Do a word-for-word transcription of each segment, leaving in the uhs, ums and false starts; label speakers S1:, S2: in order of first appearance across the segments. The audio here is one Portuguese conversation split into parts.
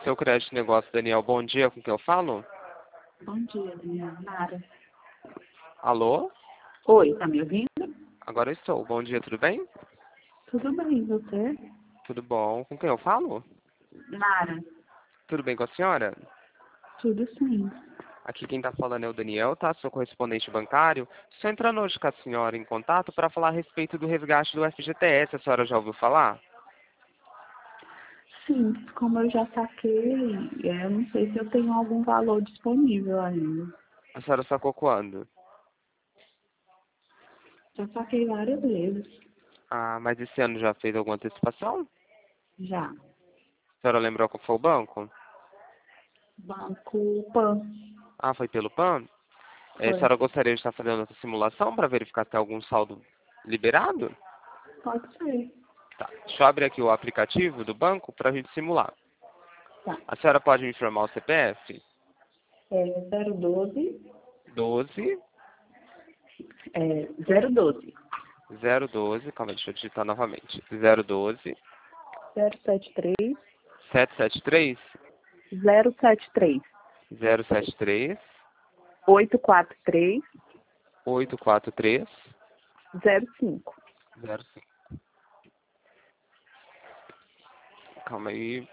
S1: Seu crédito negócio, Daniel, bom dia, com quem eu falo?
S2: Bom dia, Daniel. Nara.
S1: Alô?
S2: Oi, tá me ouvindo?
S1: Agora eu estou. Bom dia, tudo bem?
S2: Tudo bem, você?
S1: Tudo bom. Com quem eu falo?
S2: Nara.
S1: Tudo bem com a senhora?
S2: Tudo sim.
S1: Aqui quem está falando é o Daniel, tá? Sou correspondente bancário. Estou entrando hoje com a senhora em contato para falar a respeito do resgate do F G T S. A senhora já ouviu falar?
S2: Sim, como eu já saquei, é, eu não sei se eu tenho algum valor disponível ainda.
S1: A senhora sacou quando?
S2: Já saquei várias vezes.
S1: Ah, mas esse ano já fez alguma antecipação?
S2: Já.
S1: A senhora lembrou qual foi o banco?
S2: Banco Pan.
S1: Ah, foi pelo PAN? É, a
S2: Foi.
S1: senhora gostaria de estar fazendo essa simulação para verificar se tem algum saldo liberado?
S2: Pode ser.
S1: Tá. Deixa eu abrir aqui o aplicativo do banco para a gente simular.
S2: Tá.
S1: A senhora pode me informar o C P F?
S2: É zero doze.
S1: doze,
S2: É zero doze.
S1: zero doze, calma, deixa eu digitar novamente. zero doze,
S2: zero sete três.
S1: sete sete três,
S2: zero sete três.
S1: zero sete três,
S2: oito quatro três.
S1: oito quatro três,
S2: zero cinco.
S1: zero cinco. Calma aí.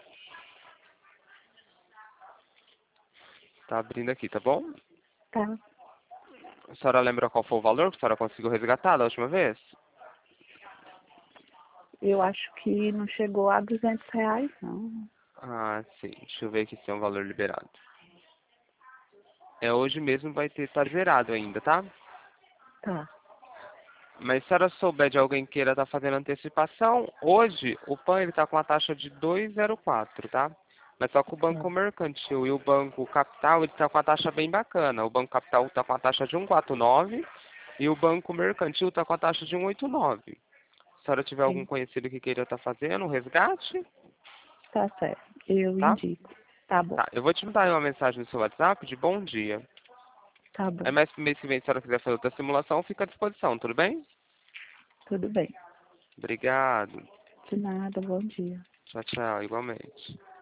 S1: Tá abrindo aqui, tá bom?
S2: Tá.
S1: A senhora lembra qual foi o valor que a senhora conseguiu resgatar da última vez?
S2: Eu acho que não chegou a duzentos reais, não.
S1: Ah, sim. Deixa eu ver aqui se tem um valor liberado. É, hoje mesmo vai ter, tá zerado ainda, tá?
S2: Tá.
S1: Mas se a senhora souber de alguém que queira estar fazendo antecipação, hoje o PAN ele está com a taxa de dois vírgula zero quatro, tá? Mas só que o Banco
S2: Tá.
S1: Mercantil e o Banco Capital ele está com a taxa bem bacana. O Banco Capital está com a taxa de um vírgula quarenta e nove e o Banco Mercantil está com a taxa de um vírgula oitenta e nove. Se a senhora tiver algum
S2: Sim.
S1: conhecido que queira estar fazendo um resgate,
S2: Tá certo. Eu
S1: tá?
S2: indico. Tá bom.
S1: Tá, eu vou te mandar aí uma mensagem no seu WhatsApp de bom dia.
S2: Tá bom.
S1: Aí mais pro mês que vem, se a senhora quiser fazer outra simulação, fica à disposição, tudo bem?
S2: Tudo bem.
S1: Obrigado.
S2: De nada. Bom dia.
S1: Tchau, tchau, igualmente.